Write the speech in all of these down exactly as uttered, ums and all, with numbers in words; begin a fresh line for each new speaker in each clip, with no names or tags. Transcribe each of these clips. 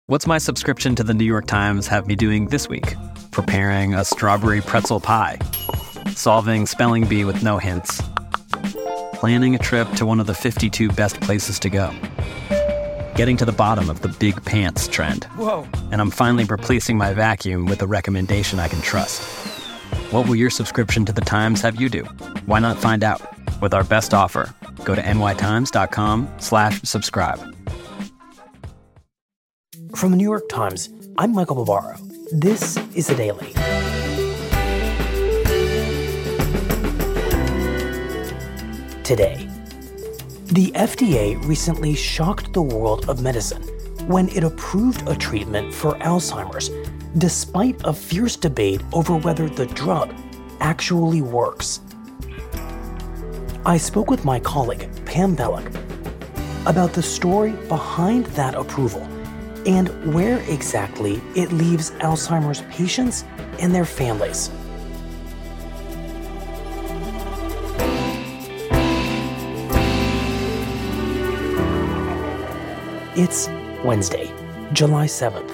What's my subscription to the New York Times have me doing this week? Preparing a strawberry pretzel pie. Solving spelling bee with no hints. Planning a trip to one of the fifty-two best places to go. Getting to the bottom of the big pants trend.
Whoa.
And I'm finally replacing my vacuum with a recommendation I can trust. What will your subscription to the Times have you do? Why not find out? With our best offer, go to nytimes.com slash subscribe.
From the New York Times, I'm Michael Barbaro. This is The Daily. Today, the F D A recently shocked the world of medicine when it approved a treatment for Alzheimer's, despite a fierce debate over whether the drug actually works. I spoke with my colleague, Pam Belluck, about the story behind that approval and where exactly it leaves Alzheimer's patients and their families. It's Wednesday, July seventh.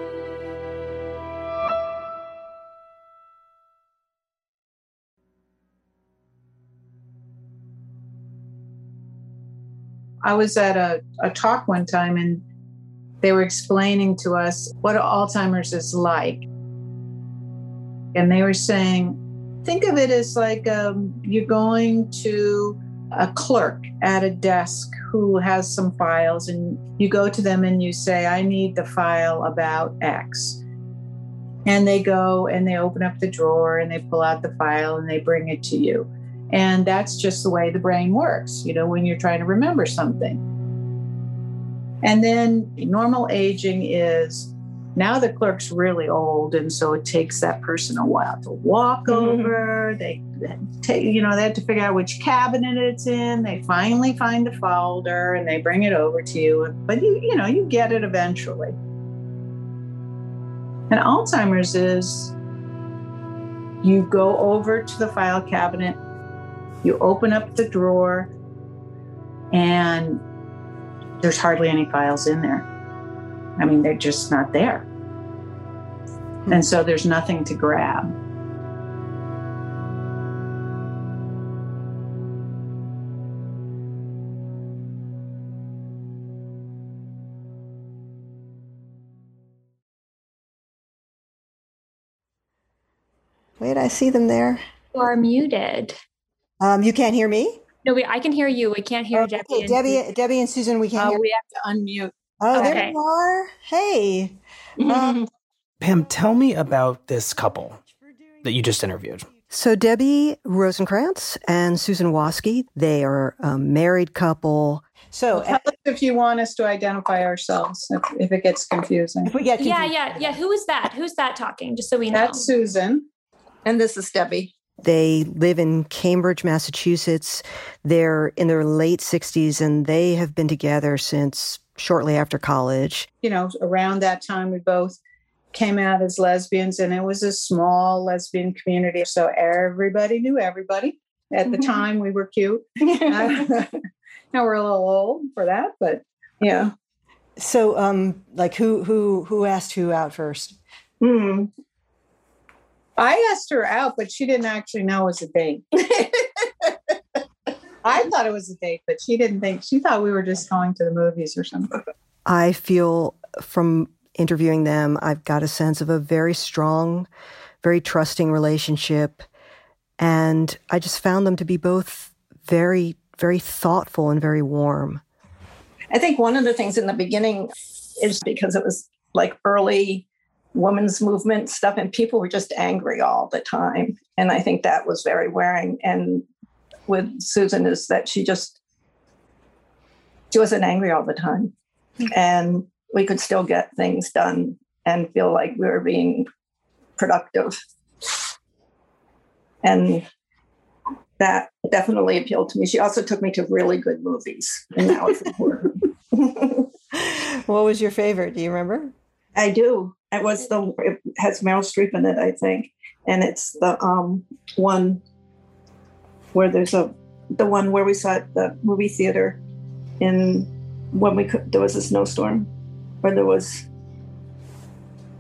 I was at a, a talk one time and they were explaining to us what Alzheimer's is like. And they were saying, think of it as like um, you're going to a clerk at a desk who has some files, and you go to them and you say, I need the file about X. And they go and they open up the drawer and they pull out the file and they bring it to you. And that's just the way the brain works, you know, when you're trying to remember something. And then normal aging is now the clerk's really old, and so it takes that person a while to walk mm-hmm. over. They, they take, you know, they have to figure out which cabinet it's in. They finally find the folder and they bring it over to you. But you, you know, you get it eventually. And Alzheimer's is you go over to the file cabinet, you open up the drawer, and there's hardly any files in there. I mean, they're just not there. Hmm. And so there's nothing to grab.
Wait, I see them there.
You are muted.
Um, you can't hear me?
No, we, I can hear you. We can't hear
okay,
Debbie. And
Debbie,
Susan.
Debbie and Susan, we can't
uh,
hear.
We have to unmute.
Oh,
okay.
There you are. Hey. Um,
Pam, tell me about this couple that you just interviewed.
so Debbie Rosenkrantz and Susan Waske, they are a married couple. So
Tell us if you want us to identify ourselves, if, if it gets confusing.
if we get
Yeah,
confused.
yeah, yeah. Who is that? Who's that talking? Just so we know.
That's Susan.
And this is Debbie.
They live in Cambridge, Massachusetts. They're in their late sixties, and they have been together since shortly after college.
You know, around that time, we both came out as lesbians, and it was a small lesbian community. So everybody knew everybody. At the time, we were cute. Uh, now we're a little old for that, but yeah.
So, um, like, who who who asked who out first?
Hmm. I asked her out, but she didn't actually know it was a date. I thought it was a date, but she didn't think, she thought we were just going to the movies or something.
I feel from interviewing them, I've got a sense of a very strong, very trusting relationship. And I just found them to be both very, very thoughtful and very warm.
I think one of the things in the beginning is because it was like early women's movement stuff, and people were just angry all the time. And I think that was very wearing. And with Susan is that she just, she wasn't angry all the time. And we could still get things done and feel like we were being productive. And that definitely appealed to me. She also took me to really good movies, and that was important.
What was your favorite? Do you remember?
I do. It was the, it has Meryl Streep in it, I think. And it's the um, one where there's a, the one where we saw at the movie theater in, when we could, there was a snowstorm, where there was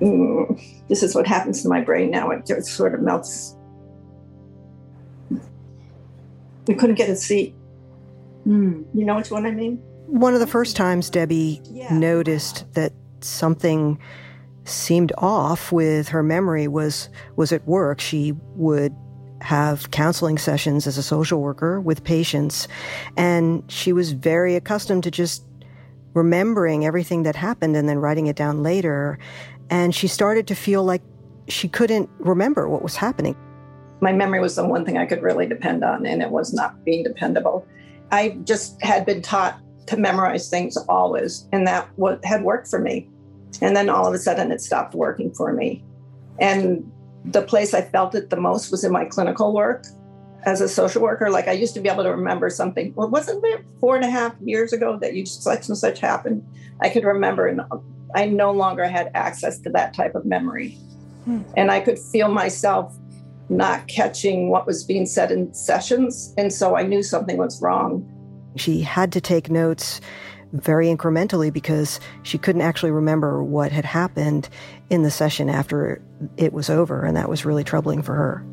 mm, this is what happens to my brain now. It just sort of melts. We couldn't get a seat. Mm. You know which one I mean?
One of the first times Debbie
yeah.
noticed that something seemed off with her memory was was at work. She would have counseling sessions as a social worker with patients, and she was very accustomed to just remembering everything that happened and then writing it down later. And she started to feel like she couldn't remember what was happening.
My memory was the one thing I could really depend on, and it was not being dependable. I just had been taught to memorize things always, and that what had worked for me. And then all of a sudden it stopped working for me. And the place I felt it the most was in my clinical work as a social worker. Like I used to be able to remember something. Well, wasn't it four and a half years ago that you such and such happened? I could remember, and I no longer had access to that type of memory. Hmm. And I could feel myself not catching what was being said in sessions. And so I knew something was wrong.
She had to take notes very incrementally because she couldn't actually remember what had happened in the session after it was over, and that was really troubling for her.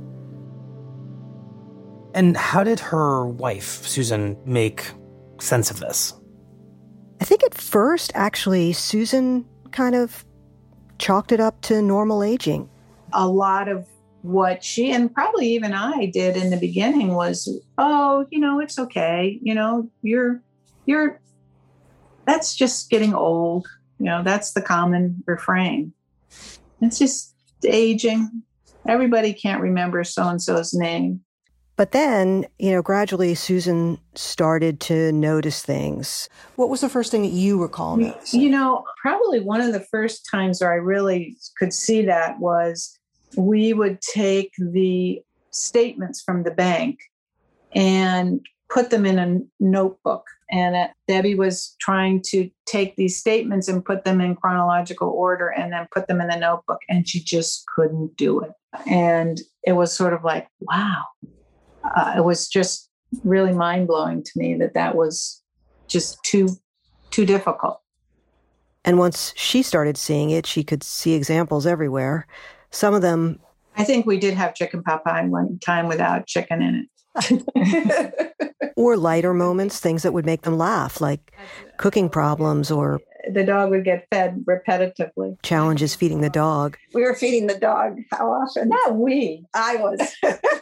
And how did her wife, Susan, make sense of this?
I think at first, actually, Susan kind of chalked it up to normal aging.
A lot of what she, and probably even I did in the beginning, was, oh, you know, it's okay. You know, you're, you're, that's just getting old. You know, that's the common refrain. It's just aging. Everybody can't remember so-and-so's name.
But then, you know, gradually Susan started to notice things. What was the first thing that you recall noticing?
You know, probably one of the first times where I really could see that was we would take the statements from the bank and put them in a notebook. And uh, Debbie was trying to take these statements and put them in chronological order and then put them in the notebook. And she just couldn't do it. And it was sort of like, wow. Uh, it was just really mind-blowing to me that that was just too, too difficult.
And once she started seeing it, she could see examples everywhere. Some of them...
I think we did have chicken pot pie one time without chicken in
it. Or lighter moments, things that would make them laugh, like cooking problems or...
The dog would get fed repetitively.
Challenges feeding the dog.
We were feeding the dog how often?
Not we.
I was.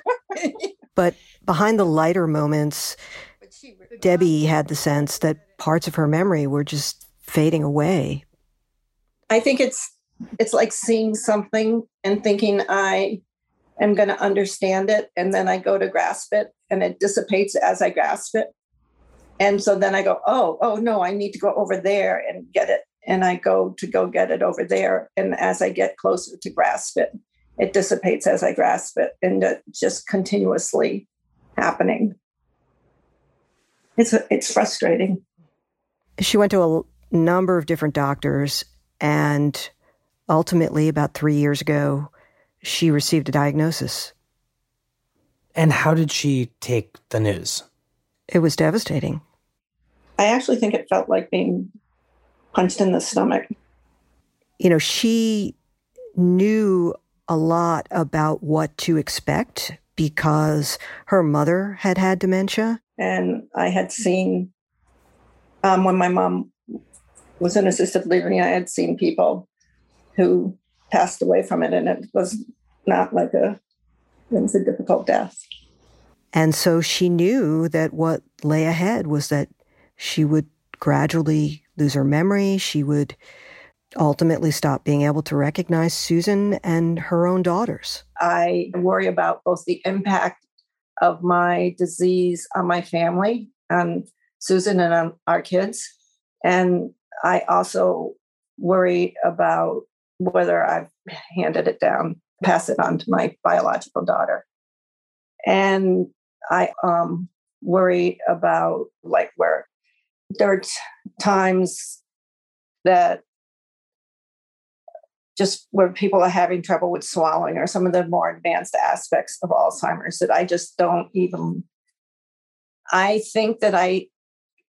But behind the lighter moments, Debbie had the sense that parts of her memory were just fading away.
I think it's it's like seeing something and thinking I am going to understand it, and then I go to grasp it, and it dissipates as I grasp it. And so then I go, oh, oh, no, I need to go over there and get it. And I go to go get it over there. And as I get closer to grasp it, it dissipates as I grasp it, and it just continuously happening. It's it's frustrating.
She went to a number of different doctors, and ultimately, about three years ago, she received a diagnosis.
And how did she take the news?
It was devastating.
I actually think it felt like being punched in the stomach.
You know, she knew a lot about what to expect because her mother had had dementia.
And I had seen, um, when my mom was in assisted living, I had seen people who passed away from it, and it was not like a, it was a difficult death.
And so she knew that what lay ahead was that she would gradually lose her memory. She would ultimately stop being able to recognize Susan and her own daughters.
I worry about both the impact of my disease on my family, on Susan and on our kids. And I also worry about whether I've handed it down, pass it on to my biological daughter. And I um, worry about, like, where there are t- times that just where people are having trouble with swallowing or some of the more advanced aspects of Alzheimer's that I just don't even, I think that I,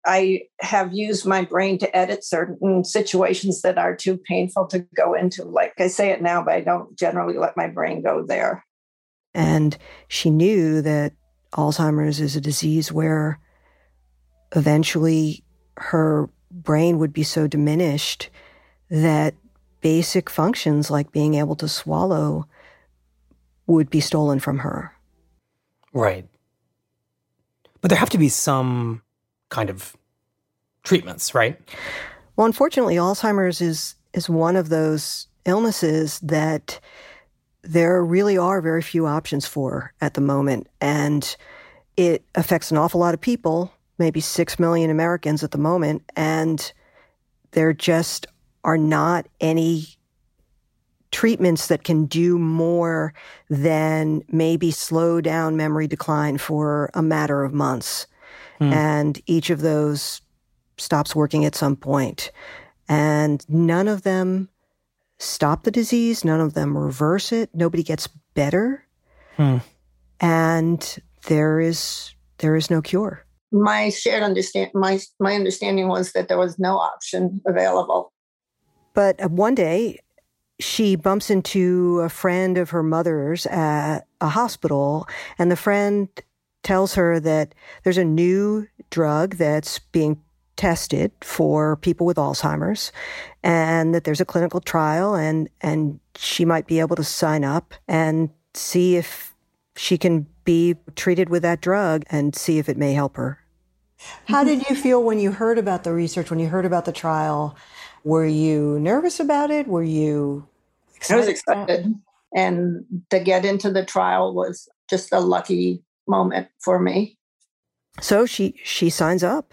I have used my brain to edit certain situations that are too painful to go into. Like I say it now, but I don't generally let my brain go there.
And she knew that Alzheimer's is a disease where eventually her brain would be so diminished that basic functions like being able to swallow would be stolen from her.
Right. But there have to be some kind of treatments, right?
Well, unfortunately, Alzheimer's is is one of those illnesses that there really are very few options for at the moment. And it affects an awful lot of people, maybe six million Americans at the moment, and there just are not any treatments that can do more than maybe slow down memory decline for a matter of months. Hmm. And each of those stops working at some point. And none of them stop the disease. None of them reverse it. Nobody gets better. Hmm. And there is there is no cure.
My shared understand my my understanding was that there was no option available.
But one day, she bumps into a friend of her mother's at a hospital, and the friend tells her that there's a new drug that's being tested for people with Alzheimer's, and that there's a clinical trial, and and she might be able to sign up and see if she can be treated with that drug and see if it may help her. How did you feel when you heard about the research, when you heard about the trial? Were you nervous about it? Were you excited?
I was excited. And to get into the trial was just a lucky moment for me.
So she she signs up.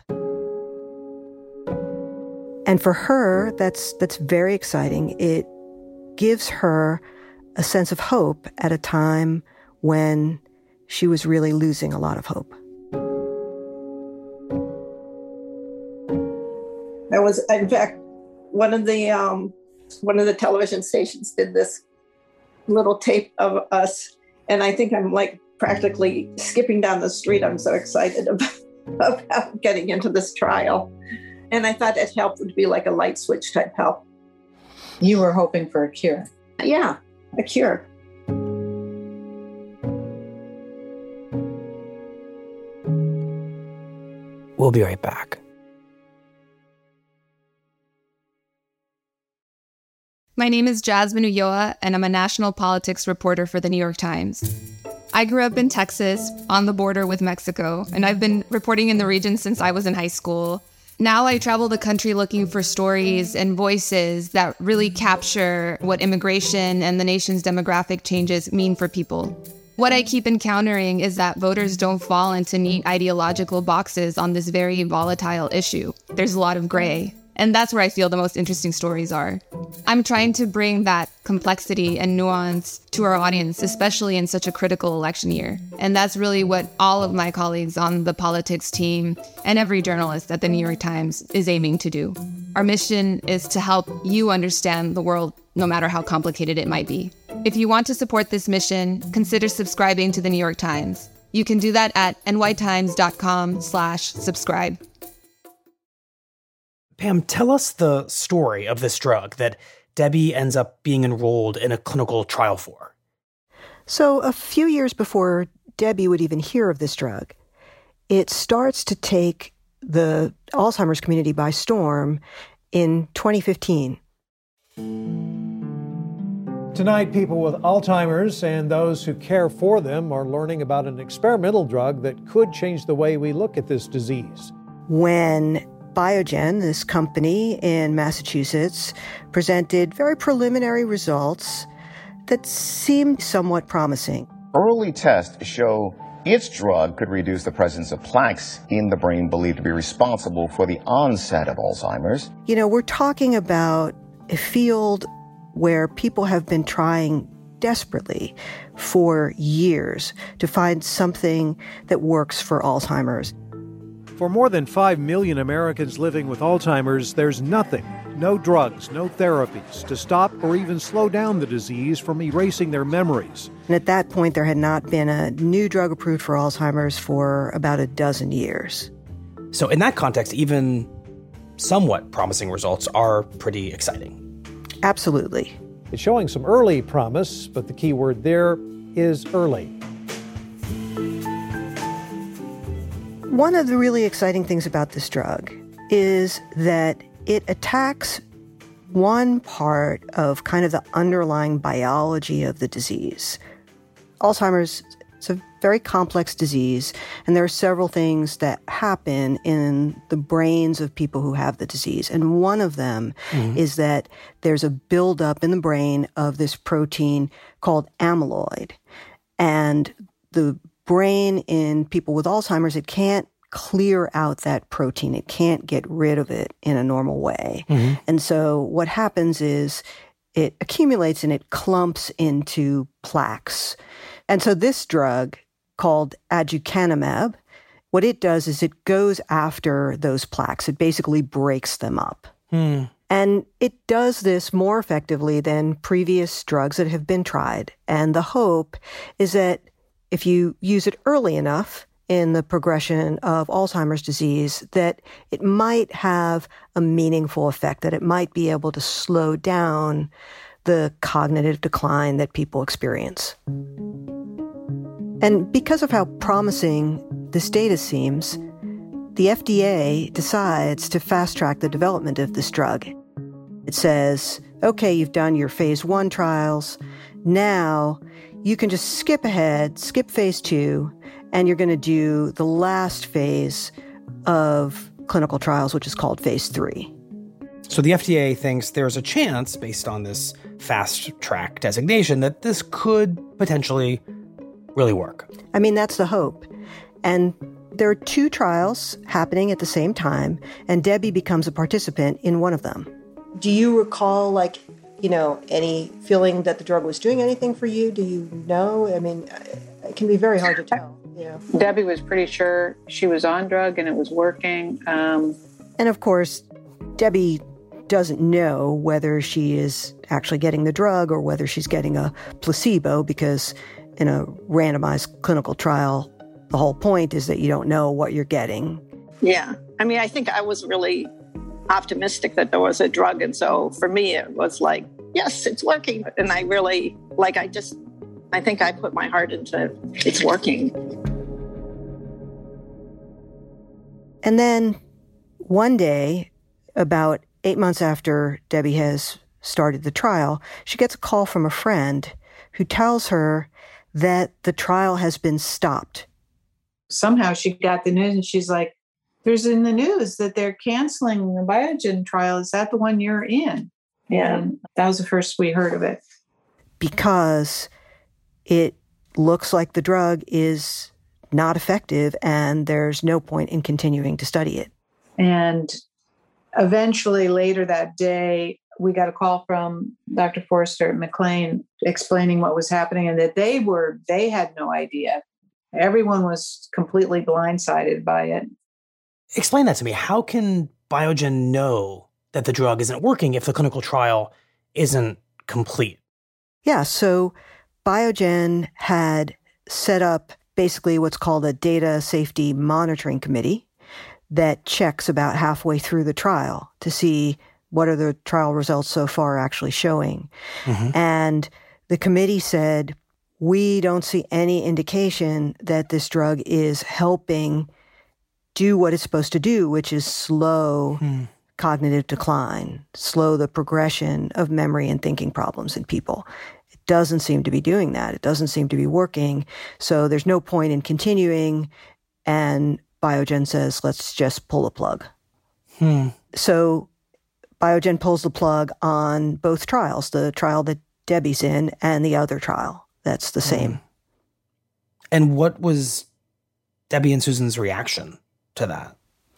And for her, that's that's very exciting. It gives her a sense of hope at a time when she was really losing a lot of hope.
There was, in fact, one of the um, one of the television stations did this little tape of us, and I think I'm like practically skipping down the street. I'm so excited about, about getting into this trial. And I thought it helped would be like a light switch type help.
You were hoping for a cure.
Yeah, a cure.
We'll be right back.
My name is Jasmine Ulloa, and I'm a national politics reporter for the New York Times. I grew up in Texas, on the border with Mexico, and I've been reporting in the region since I was in high school. Now I travel the country looking for stories and voices that really capture what immigration and the nation's demographic changes mean for people. What I keep encountering is that voters don't fall into neat ideological boxes on this very volatile issue. There's a lot of gray. And that's where I feel the most interesting stories are. I'm trying to bring that complexity and nuance to our audience, especially in such a critical election year. And that's really what all of my colleagues on the politics team and every journalist at the New York Times is aiming to do. Our mission is to help you understand the world, no matter how complicated it might be. If you want to support this mission, consider subscribing to the New York Times. You can do that at nytimes.com slash subscribe.
Pam, tell us the story of this drug that Debbie ends up being enrolled in a clinical trial for.
So a few years before Debbie would even hear of this drug, it starts to take the Alzheimer's community by storm in twenty fifteen.
Tonight, people with Alzheimer's and those who care for them are learning about an experimental drug that could change the way we look at this disease.
When Biogen, this company in Massachusetts, presented very preliminary results that seemed somewhat promising.
Early tests show its drug could reduce the presence of plaques in the brain believed to be responsible for the onset of Alzheimer's.
You know, we're talking about a field where people have been trying desperately for years to find something that works for Alzheimer's.
For more than five million Americans living with Alzheimer's, there's nothing, no drugs, no therapies to stop or even slow down the disease from erasing their memories.
And at that point, there had not been a new drug approved for Alzheimer's for about a dozen years.
So in that context, even somewhat promising results are pretty exciting.
Absolutely.
It's showing some early promise, but the key word there is early.
One of the really exciting things about this drug is that it attacks one part of kind of the underlying biology of the disease. Alzheimer's is a very complex disease, and there are several things that happen in the brains of people who have the disease. And one of them mm-hmm. is that there's a buildup in the brain of this protein called amyloid. And the brain in people with Alzheimer's, it can't clear out that protein. It can't get rid of it in a normal way. Mm-hmm. And so what happens is it accumulates and it clumps into plaques. And so this drug called aducanumab, what it does is it goes after those plaques. It basically breaks them up. Mm. And it does this more effectively than previous drugs that have been tried. And the hope is that if you use it early enough in the progression of Alzheimer's disease, that it might have a meaningful effect, that it might be able to slow down the cognitive decline that people experience. And because of how promising this data seems, the F D A decides to fast-track the development of this drug. It says, okay, you've done your phase one trials. Now you can just skip ahead, skip phase two, and you're going to do the last phase of clinical trials, which is called phase three.
So the F D A thinks there's a chance, based on this fast-track designation, that this could potentially really work.
I mean, that's the hope. And there are two trials happening at the same time, and Debbie becomes a participant in one of them. Do you recall, like, you know, any feeling that the drug was doing anything for you? Do you know? I mean, it can be very hard to tell. You know.
Debbie was pretty sure she was on drug and it was working. Um,
and of course, Debbie doesn't know whether she is actually getting the drug or whether she's getting a placebo, because in a randomized clinical trial, the whole point is that you don't know what you're getting.
Yeah. I mean, I think I was really optimistic that there was a drug. And so for me, it was like, yes, it's working. And I really, like, I just, I think I put my heart into it's working.
And then one day, about eight months after Debbie has started the trial, she gets a call from a friend who tells her that the trial has been stopped.
Somehow she got the news and she's like, there's in the news that they're canceling the Biogen trial. Is that the one you're in?
Yeah.
And that was the first we heard of it.
Because it looks like the drug is not effective and there's no point in continuing to study it.
And eventually later that day, we got a call from Doctor Forster at McLean explaining what was happening and that they were, they had no idea. Everyone was completely blindsided by it.
Explain that to me. How can Biogen know that the drug isn't working if the clinical trial isn't complete?
Yeah, so Biogen had set up basically what's called a data safety monitoring committee that checks about halfway through the trial to see what are the trial results so far actually showing. Mm-hmm. And the committee said, we don't see any indication that this drug is helping do what it's supposed to do, which is slow hmm. cognitive decline, slow the progression of memory and thinking problems in people. It doesn't seem to be doing that. It doesn't seem to be working. So there's no point in continuing. And Biogen says, let's just pull the plug. Hmm. So Biogen pulls the plug on both trials, the trial that Debbie's in and the other trial. That's the same. Hmm.
And what was Debbie and Susan's reaction to that?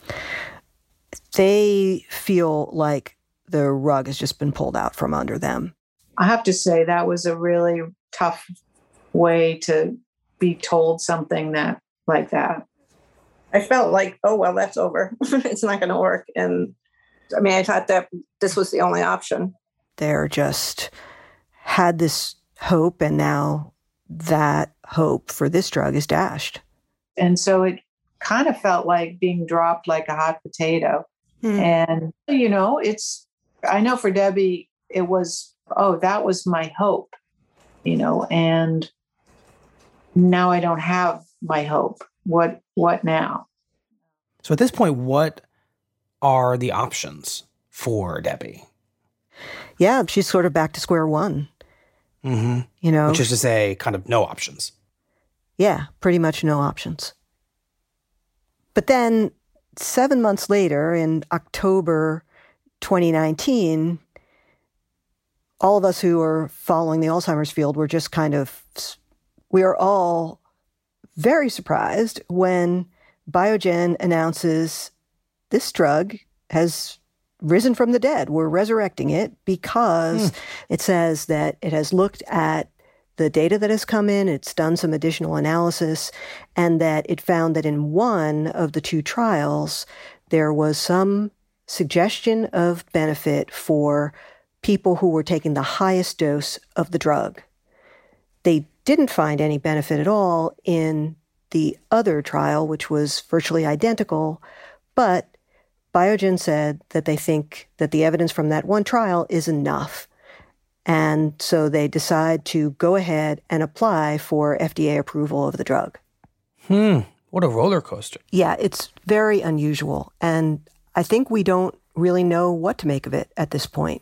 They feel like the rug has just been pulled out from under them.
I have to say that was a really tough way to be told something that like that.
I felt like, oh, well, that's over. It's not going to work. And I mean, I thought that this was the only option.
They're just had this hope, and now that hope for this drug is dashed.
And so it kind of felt like being dropped like a hot potato.
Hmm.
And, you know, it's, I know for Debbie, it was, oh, that was my hope, you know, and now I don't have my hope. What, what now?
So at this point, what are the options for Debbie?
Yeah, she's sort of back to square one.
Mm-hmm.
You know,
which is to say, kind of no options.
Yeah, pretty much no options. But then seven months later, in October twenty nineteen, all of us who are following the Alzheimer's field were just kind of, we are all very surprised when Biogen announces this drug has risen from the dead. We're resurrecting it because mm. it says that it has looked at the data that has come in, it's done some additional analysis, and that it found that in one of the two trials, there was some suggestion of benefit for people who were taking the highest dose of the drug. They didn't find any benefit at all in the other trial, which was virtually identical, but Biogen said that they think that the evidence from that one trial is enough. And so they decide to go ahead and apply for F D A approval of the drug.
Hmm. What a roller coaster.
Yeah, it's very unusual. And I think we don't really know what to make of it at this point.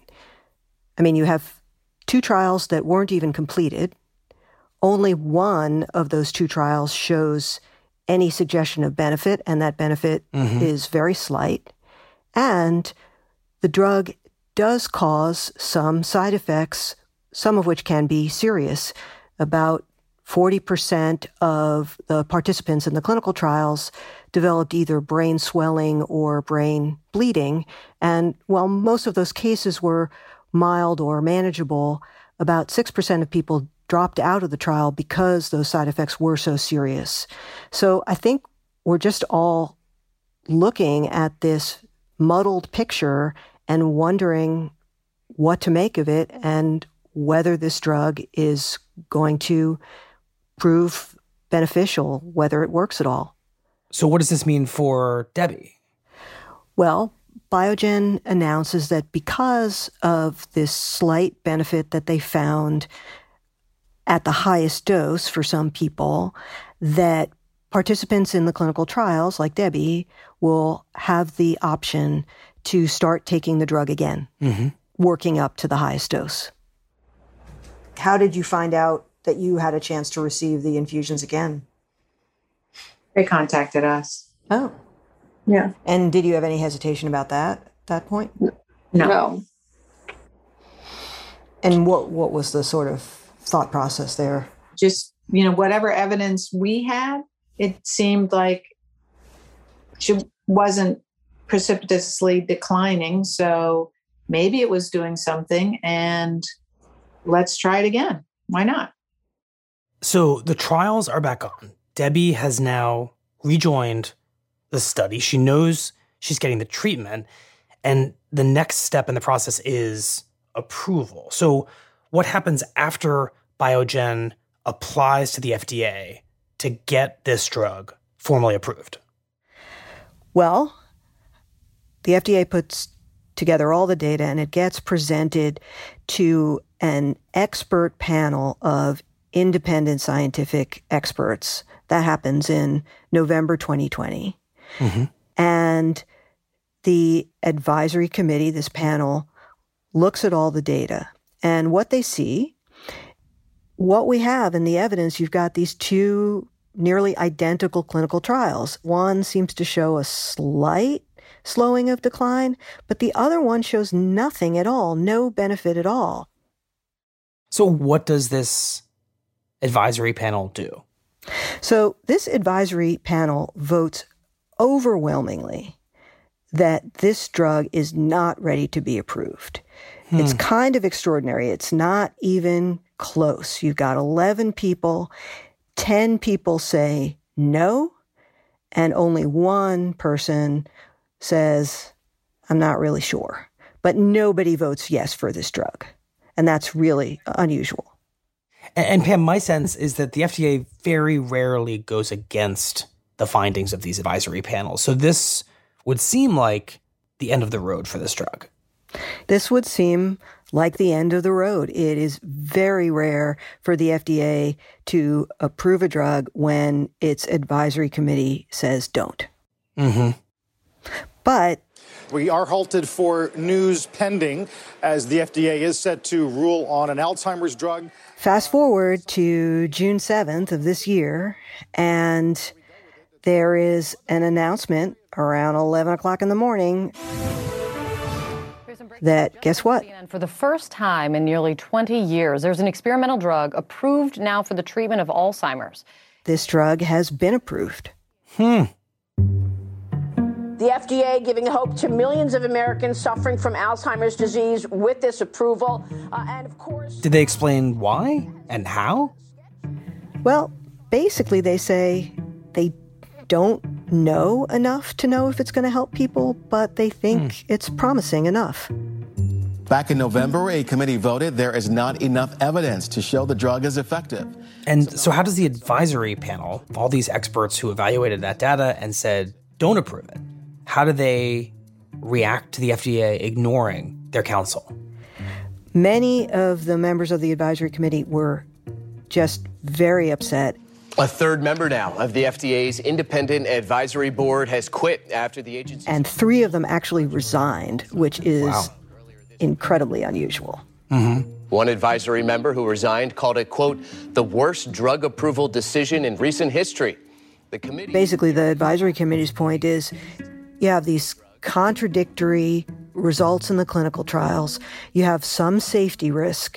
I mean, you have two trials that weren't even completed. Only one of those two trials shows any suggestion of benefit, and that benefit mm-hmm. is very slight. And the drug does cause some side effects, some of which can be serious. About forty percent of the participants in the clinical trials developed either brain swelling or brain bleeding. And while most of those cases were mild or manageable, about six percent of people dropped out of the trial because those side effects were so serious. So I think we're just all looking at this muddled picture and wondering what to make of it and whether this drug is going to prove beneficial, whether it works at all.
So what does this mean for Debbie?
Well, Biogen announces that because of this slight benefit that they found at the highest dose for some people, that participants in the clinical trials, like Debbie, will have the option to start taking the drug again, mm-hmm. working up to the highest dose. How did you find out that you had a chance to receive the infusions again?
They contacted us.
Oh.
Yeah.
And did you have any hesitation about that at that point?
No. no.
And what what was the sort of thought process there?
Just, you know, whatever evidence we had, it seemed like she wasn't precipitously declining. So maybe it was doing something, and let's try it again. Why not?
So the trials are back on. Debbie has now rejoined the study. She knows she's getting the treatment, and the next step in the process is approval. So what happens after Biogen applies to the F D A to get this drug formally approved?
Well, the F D A puts together all the data and it gets presented to an expert panel of independent scientific experts. That happens in November twenty twenty. Mm-hmm. And the advisory committee, this panel, looks at all the data. And what they see, what we have in the evidence, you've got these two nearly identical clinical trials. One seems to show a slight slowing of decline, but the other one shows nothing at all, no benefit at all.
So what does this advisory panel do?
So this advisory panel votes overwhelmingly that this drug is not ready to be approved. Hmm. It's kind of extraordinary. It's not even close. You've got eleven people, ten people say no, and only one person says, I'm not really sure. But nobody votes yes for this drug. And that's really unusual.
And, and Pam, my sense is that the F D A very rarely goes against the the findings of these advisory panels. So this would seem like the end of the road for this drug.
This would seem like the end of the road. It is very rare for the F D A to approve a drug when its advisory committee says don't.
Mm-hmm.
But
we are halted for news pending as the F D A is set to rule on an Alzheimer's drug.
Fast forward to June seventh of this year, and there is an announcement around eleven o'clock in the morning that, guess what?
For the first time in nearly twenty years, there's an experimental drug approved now for the treatment of Alzheimer's.
This drug has been approved.
Hmm.
The F D A giving hope to millions of Americans suffering from Alzheimer's disease with this approval. Uh, and of course...
Did they explain why and how?
Well, basically they say they don't know enough to know if it's going to help people, but they think hmm. it's promising enough.
Back in November, a committee voted there is not enough evidence to show the drug is effective.
And so how does the advisory panel, all these experts who evaluated that data and said, don't approve it, how do they react to the F D A ignoring their counsel?
Many of the members of the advisory committee were just very upset.
A third member now of the F D A's independent advisory board has quit after the agency...
And three of them actually resigned, which is wow. incredibly unusual.
Mm-hmm. One advisory member who resigned called it, quote, the worst drug approval decision in recent history. The committee...
Basically, the advisory committee's point is you have these contradictory results in the clinical trials. You have some safety risk.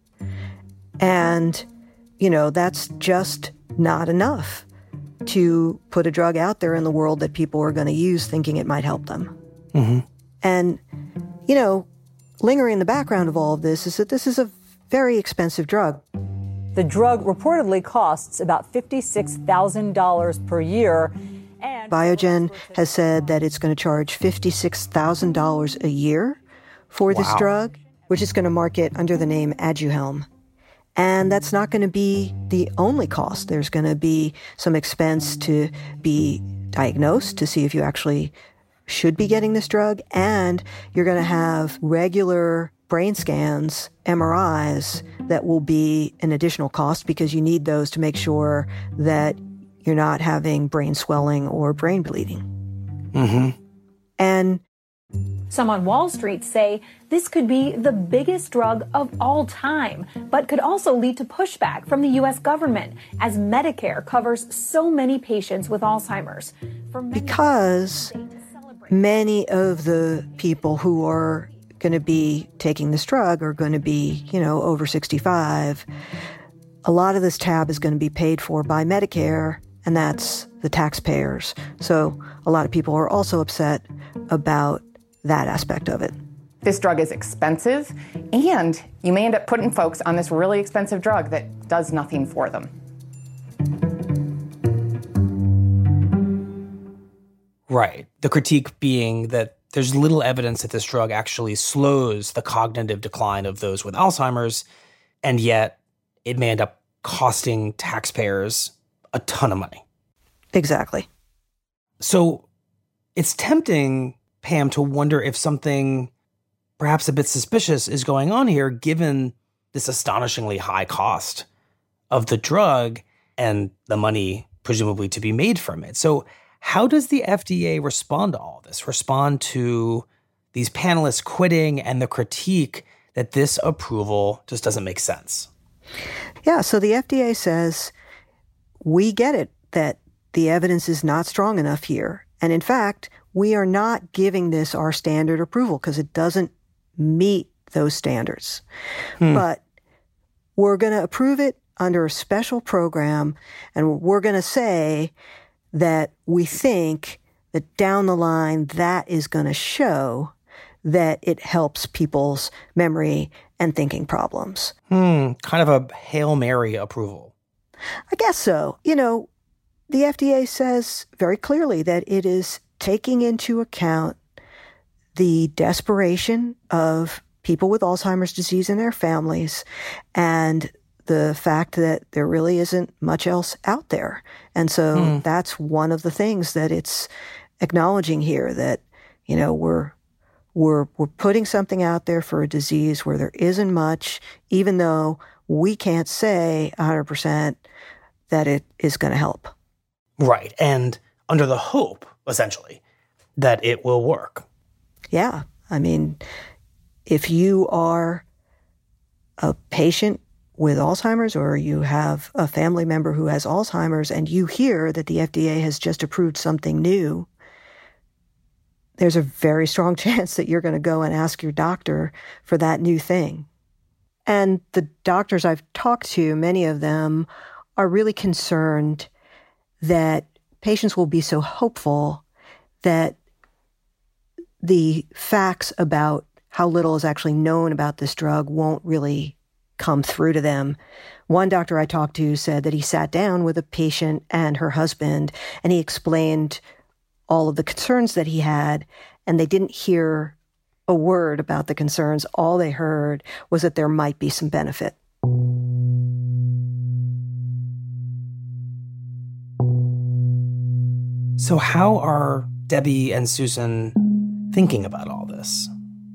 And, you know, that's just not enough to put a drug out there in the world that people are going to use thinking it might help them.
Mm-hmm.
And, you know, lingering in the background of all of this is that this is a very expensive drug.
The drug reportedly costs about fifty-six thousand dollars per year. And
Biogen has said that it's going to charge fifty-six thousand dollars a year for wow. this drug, which is going to market under the name Aduhelm. And that's not going to be the only cost. There's going to be some expense to be diagnosed to see if you actually should be getting this drug. And you're going to have regular brain scans, M R Is, that will be an additional cost because you need those to make sure that you're not having brain swelling or brain bleeding.
Mm-hmm.
And
some on Wall Street say this could be the biggest drug of all time, but could also lead to pushback from the U S government as Medicare covers so many patients with Alzheimer's. For many
because many of the people who are going to be taking this drug are going to be, you know, over sixty-five. A lot of this tab is going to be paid for by Medicare, and that's the taxpayers. So a lot of people are also upset about that aspect of it.
This drug is expensive, and you may end up putting folks on this really expensive drug that does nothing for them.
Right. The critique being that there's little evidence that this drug actually slows the cognitive decline of those with Alzheimer's, and yet it may end up costing taxpayers a ton of money.
Exactly.
So it's tempting, Pam, to wonder if something perhaps a bit suspicious is going on here, given this astonishingly high cost of the drug and the money presumably to be made from it. So how does the F D A respond to all this, respond to these panelists quitting and the critique that this approval just doesn't make sense?
Yeah, so the F D A says, we get it that the evidence is not strong enough here. And in fact, we are not giving this our standard approval because it doesn't meet those standards. Hmm. But we're going to approve it under a special program, and we're going to say that we think that down the line that is going to show that it helps people's memory and thinking problems.
Hmm, kind of a Hail Mary approval.
I guess so. You know, the F D A says very clearly that it is taking into account the desperation of people with Alzheimer's disease and their families and the fact that there really isn't much else out there. And so mm. that's one of the things that it's acknowledging here, that, you know, we're we're we're putting something out there for a disease where there isn't much, even though we can't say one hundred percent that it is going to help.
Right. And under the hope, essentially, that it will work.
Yeah. I mean, if you are a patient with Alzheimer's, or you have a family member who has Alzheimer's, and you hear that the F D A has just approved something new, there's a very strong chance that you're going to go and ask your doctor for that new thing. And the doctors I've talked to, many of them are really concerned that patients will be so hopeful that the facts about how little is actually known about this drug won't really come through to them. One doctor I talked to said that he sat down with a patient and her husband, and he explained all of the concerns that he had, and they didn't hear a word about the concerns. All they heard was that there might be some benefit.
So how are Debbie and Susan thinking about all this?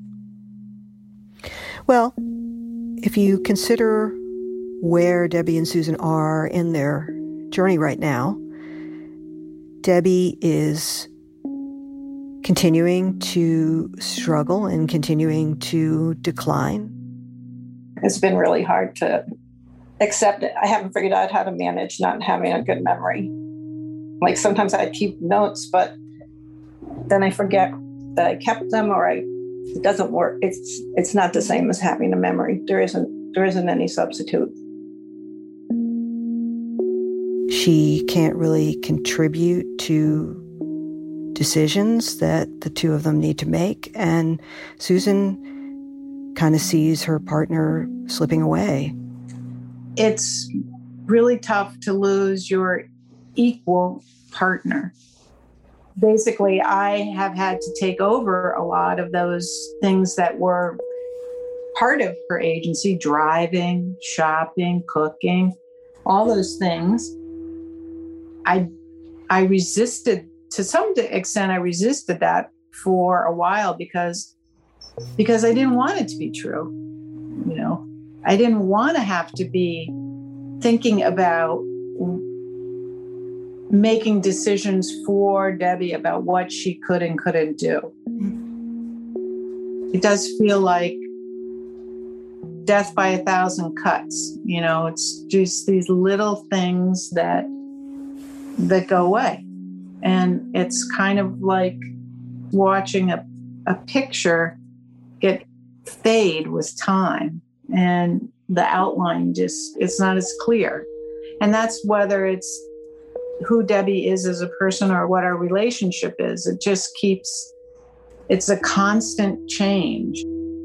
Well, if you consider where Debbie and Susan are in their journey right now, Debbie is continuing to struggle and continuing to decline.
It's been really hard to accept it. I haven't figured out how to manage not having a good memory. Like sometimes I keep notes, but then I forget that I kept them, or I it doesn't work. It's it's not the same as having a memory. There isn't there isn't any substitute.
She can't really contribute to decisions that the two of them need to make, and Susan kind of sees her partner slipping away.
It's really tough to lose your equal partner. Basically, I have had to take over a lot of those things that were part of her agency: driving, shopping, cooking, all those things. I I resisted, to some extent, I resisted that for a while because, because I didn't want it to be true. You know, I didn't want to have to be thinking about making decisions for Debbie about what she could and couldn't do. It does feel like death by a thousand cuts. You know, it's just these little things that that go away. And it's kind of like watching a, a picture get fade with time, and the outline just, it's not as clear. And that's whether it's who Debbie is as a person or what our relationship is. It just keeps, it's a constant change.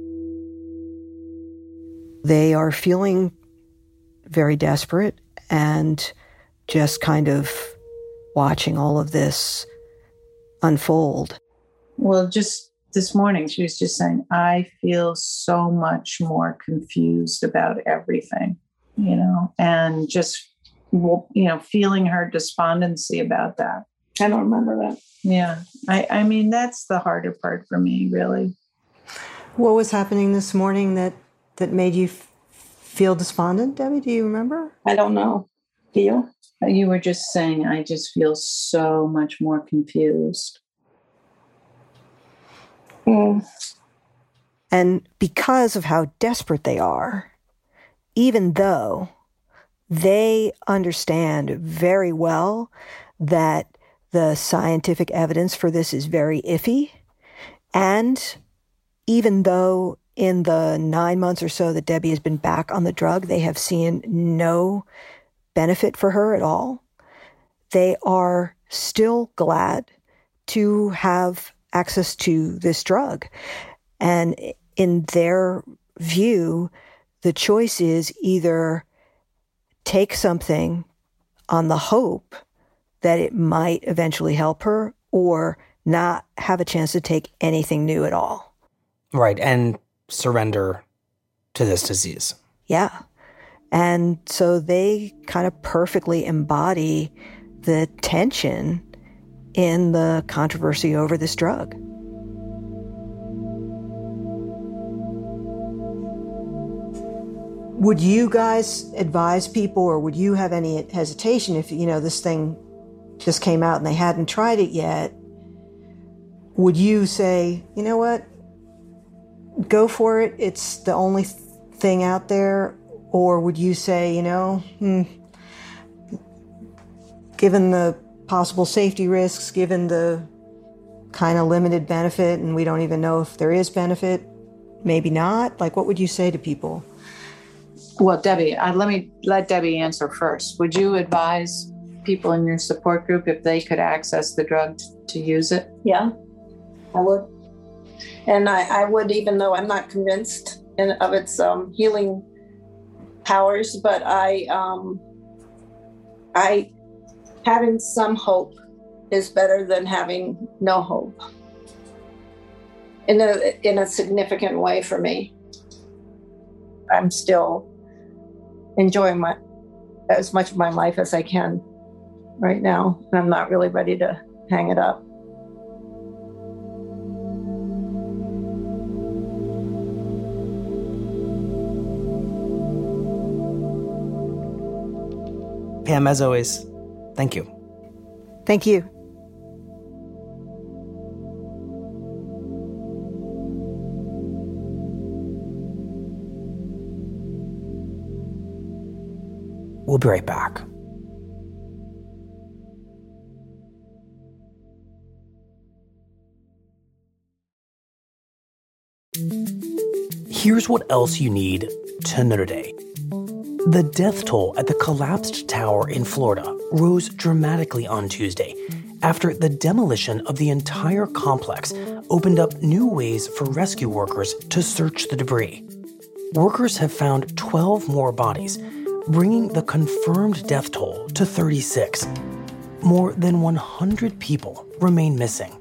They are feeling very desperate and just kind of watching all of this unfold.
Well, just this morning, she was just saying, I feel so much more confused about everything, you know, and just, you know, feeling her despondency about that.
I don't remember that.
Yeah. I, I mean, that's the harder part for me, really.
What was happening this morning that, that made you f- feel despondent, Debbie? Do you remember?
I don't know. Do you?
You were just saying, I just feel so much more confused.
Mm. And because of how desperate they are, even though they understand very well that the scientific evidence for this is very iffy, and even though in the nine months or so that Debbie has been back on the drug, they have seen no benefit for her at all, they are still glad to have access to this drug. And in their view, the choice is either take something on the hope that it might eventually help her, or not have a chance to take anything new at all.
Right, and surrender to this disease.
Yeah. And so they kind of perfectly embody the tension in the controversy over this drug. Would you guys advise people, or would you have any hesitation if, you know, this thing just came out and they hadn't tried it yet? Would you say, you know what, go for it, it's the only thing out there? Or would you say, you know, hmm, given the possible safety risks, given the kind of limited benefit, and we don't even know if there is benefit, maybe not? Like, what would you say to people?
Well, Debbie, uh, let me let Debbie answer first. Would you advise people in your support group, if they could access the drug, t- to use it?
Yeah, I would. And I, I would, even though I'm not convinced in, of its um, healing powers, but I, um, I, having some hope is better than having no hope in a, in a significant way for me. I'm still enjoying my as much of my life as I can right now. And I'm not really ready to hang it up.
Pam, as always, thank you.
Thank you.
We'll be right back. Here's what else you need to know today. The death toll at the collapsed tower in Florida rose dramatically on Tuesday after the demolition of the entire complex opened up new ways for rescue workers to search the debris. Workers have found twelve more bodies, bringing the confirmed death toll to thirty-six. More than one hundred people remain missing.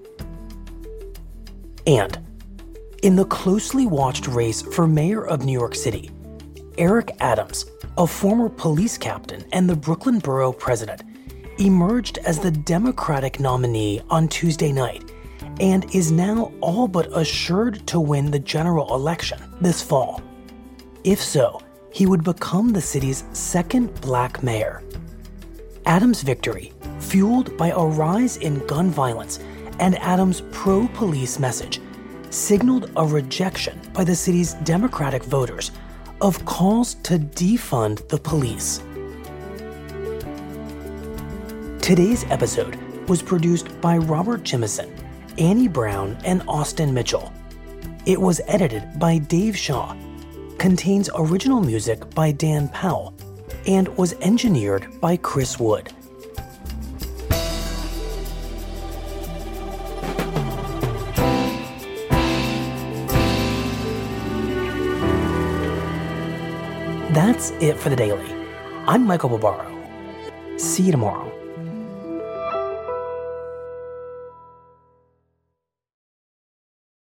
And in the closely watched race for mayor of New York City, Eric Adams, a former police captain and the Brooklyn Borough president, emerged as the Democratic nominee on Tuesday night and is now all but assured to win the general election this fall. If so, he would become the city's second black mayor. Adams' victory, fueled by a rise in gun violence and Adams' pro-police message, signaled a rejection by the city's Democratic voters of calls to defund the police. Today's episode was produced by Robert Jimison, Annie Brown, and Austin Mitchell. It was edited by Dave Shaw, contains original music by Dan Powell, and was engineered by Chris Wood. That's it for the Daily. I'm Michael Barbaro. See you tomorrow.